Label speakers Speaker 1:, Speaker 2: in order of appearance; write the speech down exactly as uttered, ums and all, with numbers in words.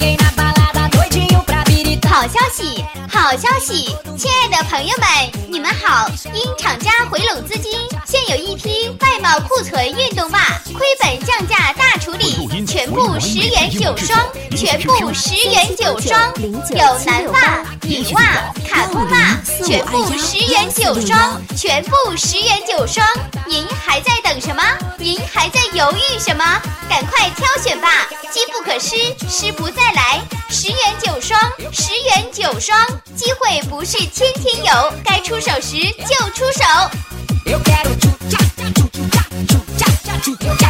Speaker 1: 好消息，好消息！亲爱的朋友们，你们好！因厂家回笼资金，现有一批外贸库存运动袜，亏本降价大处理，全部十元九双，全部十元九双，有男袜、女袜、卡通袜，全部十元九双，全部十元九双。您还在等什么？您还在犹豫什么？赶快挑选吧！机不可失，失不再来。十元九双，十元九双，机会不是天天有，该出手时就出手。